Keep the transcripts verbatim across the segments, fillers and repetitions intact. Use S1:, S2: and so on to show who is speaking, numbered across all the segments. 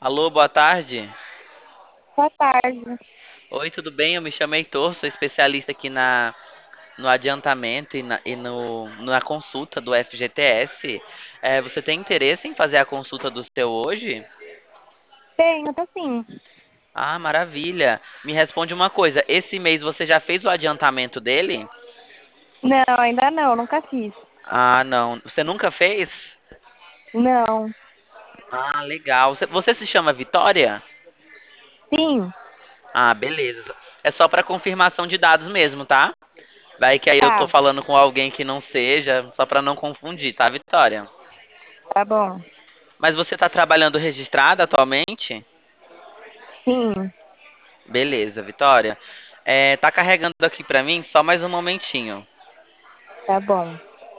S1: Alô, boa tarde.
S2: Boa tarde.
S1: Oi, tudo bem? Eu me chamo Heitor, sou especialista aqui na, no adiantamento e na, e no, na consulta do F G T S. É, você tem interesse em fazer a consulta do seu hoje?
S2: Tenho, tô sim.
S1: Ah, maravilha. Me responde uma coisa, esse mês você já fez o adiantamento dele?
S2: Não, ainda não, nunca fiz.
S1: Ah, não. Você nunca fez?
S2: Não.
S1: Ah, legal. Você, você se chama Vitória?
S2: Sim,
S1: Ah, beleza. É só para confirmação de dados mesmo, tá? Vai que aí eu tô
S2: tá,
S1: falando com alguém que não seja, só pra não confundir, tá, Vitória?
S2: tá bom.
S1: Mas você tá trabalhando registrada atualmente?
S2: Sim,
S1: Beleza, Vitória. É, tá carregando aqui pra mim só mais um momentinho.
S2: tá bom.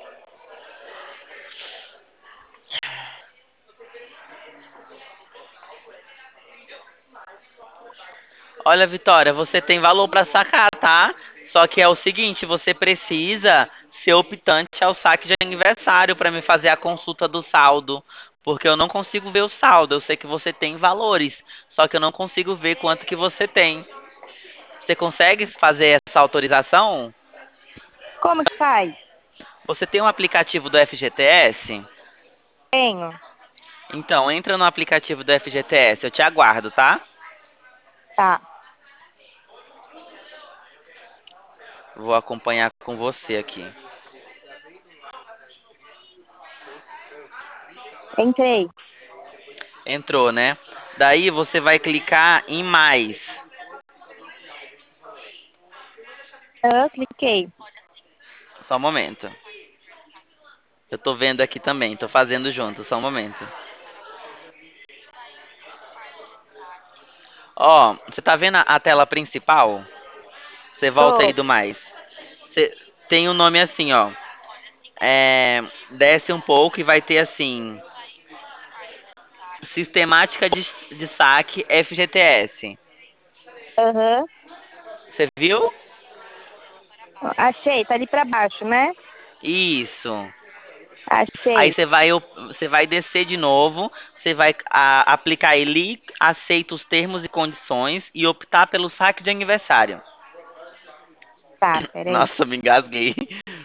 S1: Olha, Vitória, você tem valor pra sacar, tá? Só que é o seguinte, você precisa ser optante ao saque de aniversário pra me fazer a consulta do saldo, porque eu não consigo ver o saldo. Eu sei que você tem valores, só que eu não consigo ver quanto que você tem. Você consegue fazer essa autorização?
S2: Como que faz?
S1: Você tem um aplicativo do F G T S?
S2: Tenho.
S1: Então, entra no aplicativo do F G T S, eu te aguardo, tá?
S2: Tá,
S1: Vou acompanhar com você aqui.
S2: entrei.
S1: Entrou, né? Daí você vai clicar em mais.
S2: Eu cliquei.
S1: Só um momento. Eu tô vendo aqui também, tô fazendo junto, só um momento. Ó, você tá vendo a a tela principal? Você volta aí
S2: Tô.
S1: do mais. Você tem um nome assim, ó. É, desce um pouco e vai ter assim, sistemática de, de saque F G T S.
S2: Aham.
S1: Você viu?
S2: Achei, tá ali pra baixo, né?
S1: Isso. Aí
S2: Achei.
S1: você vai, op- você vai descer de novo, você vai a- aplicar ele, aceita os termos e condições e optar pelo saque de aniversário.
S2: Tá, peraí.
S1: Nossa, me engasguei.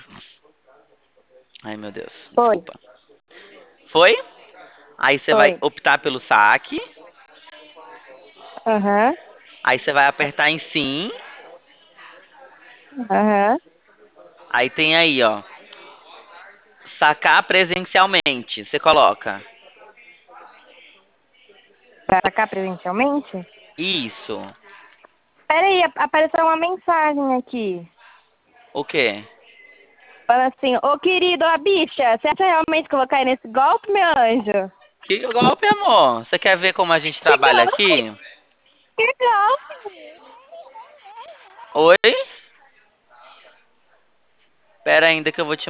S1: Ai, meu Deus,
S2: Foi,
S1: desculpa. Foi? Aí você vai
S2: foi.
S1: optar pelo saque,
S2: Aham,
S1: aí você vai apertar em sim,
S2: aham.
S1: aí tem aí, ó, sacar presencialmente. Você coloca.
S2: Pra cá presencialmente?
S1: Isso.
S2: Peraí, ap- apareceu uma mensagem aqui.
S1: O quê?
S2: Fala assim, ô querido, a bicha, você acha realmente que eu vou cair nesse golpe, meu anjo?
S1: Que golpe, amor? Você quer ver como a gente
S2: Que
S1: trabalha
S2: golpe?
S1: aqui?
S2: Que golpe?
S1: Oi? Pera ainda que eu vou te